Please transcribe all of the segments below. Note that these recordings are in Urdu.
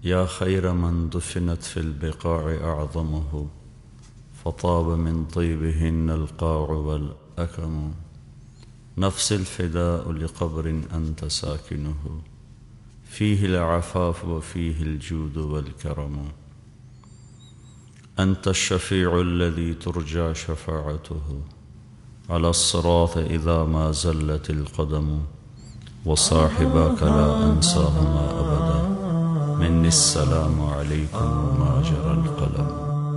يا خير من دفنت في البقاع أعظمه فطاب من طيبهن القاع والأكم. نفس الفداء لقبر أنت ساكنه فيه العفاف وفيه الجود والكرم. أنت الشفيع الذي ترجى شفاعته على الصراط إذا ما زلت القدم. وصاحباك لا أنساهما أبدا مني السلام عليكم وما جرى القلم.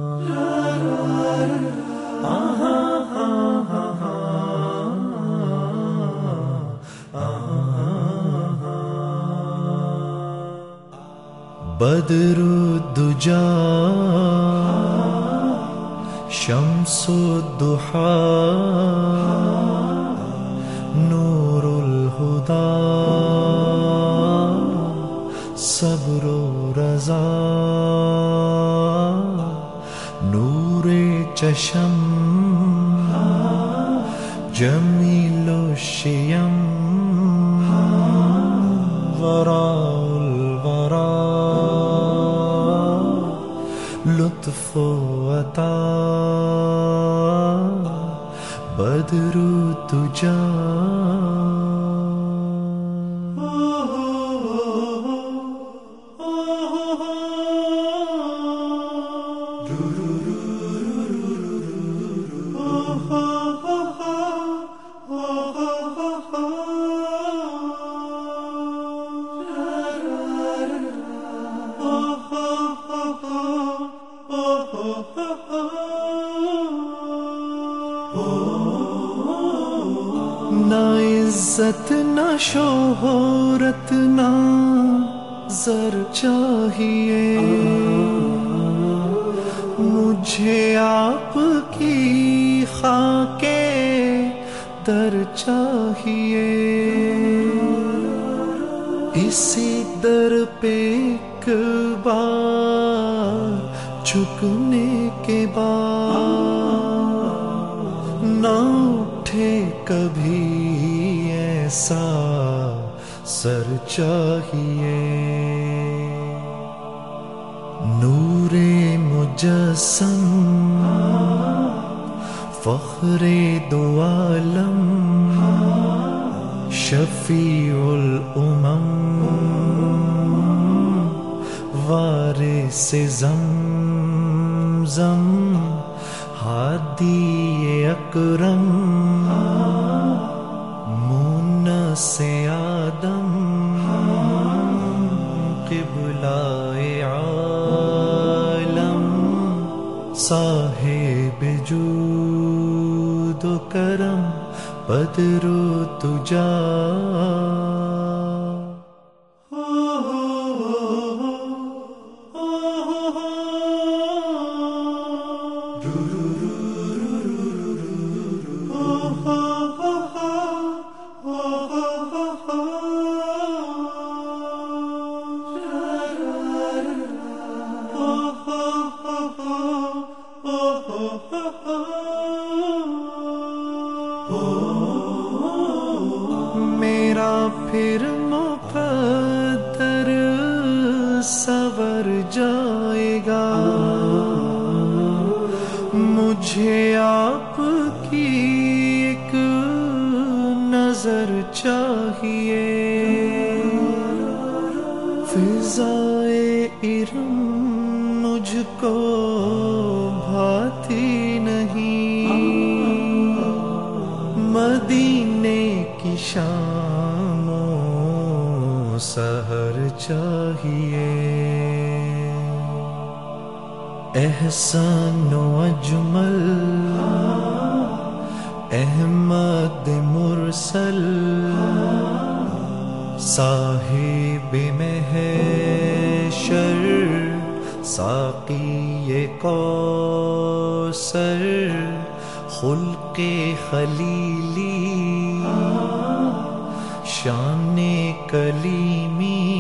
بدر الدجى شمس الضحى نور الهدى صبر رضا نور چشم جمیل الشیم وراء الورى لطف عطا بدر الدجى. نہ عزت نہ شہرت نہ زر چاہیے مجھے آپ کی خاک در چاہیے. اسی در پہ ایک بار جھکنے کے بعد نہ اٹھے کبھی ایسا سر چاہیے. نور مجسم فخر دو عالم شفیع الامم وارث زمزم ہادی اکرم مونس آدم قبلہ عالم صاحب جود و کرم بدر الدجى. میرا پھر مقدر سور جائے گا مجھے آپ کی ایک نظر چاہیے. فضائے ارم مجھ کو بھاتی نہیں مدینے کی شام و سحر چاہیے. احسان و اجمل احمد مرسل صاحب محشر ساقی کوثر خلق خلیلی شان کلیمی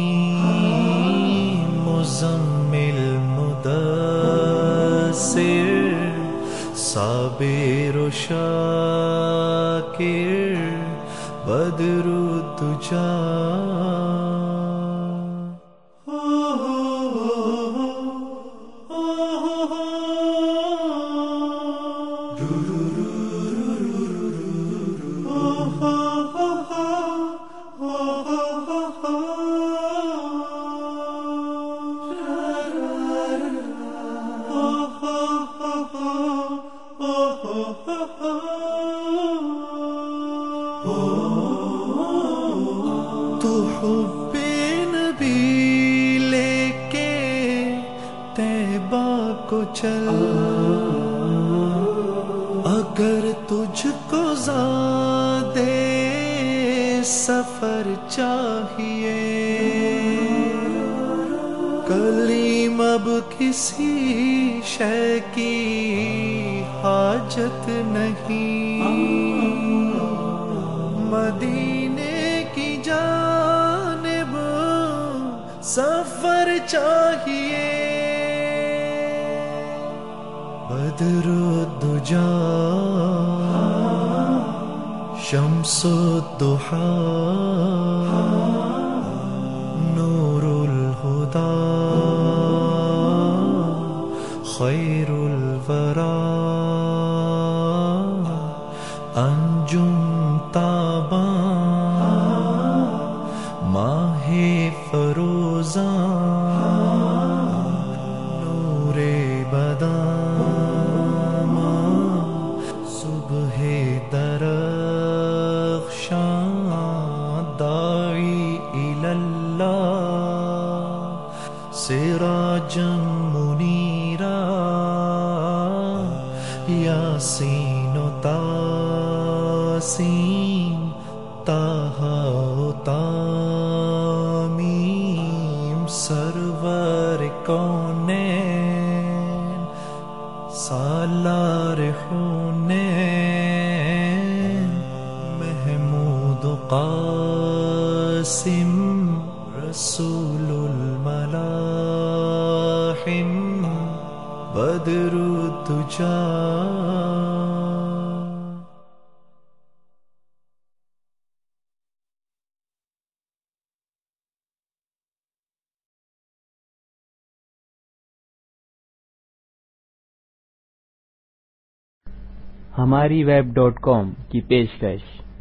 مزمل مدثر صابر و شاکر بدر الدجى. کو چل، اگر تجھ کو زیادہ سفر چاہیے، کلیم اب کسی شے کی حاجت نہیں، مدینے کی جانب سفر چاہیے، بدر الدجا شمس الضحا نور الہدی خیر الورا، انجم تاباں ماہ فروزاں نور بداں صبح درخشاں داعی اللہ سراجا منیرا، یاسین و تاسین طہ و تامیم، سرور کونین سالار حنین، محمود و قاسم رسول الملاحم، بدر الدجا۔ ہماری ویب .com کی پیشکش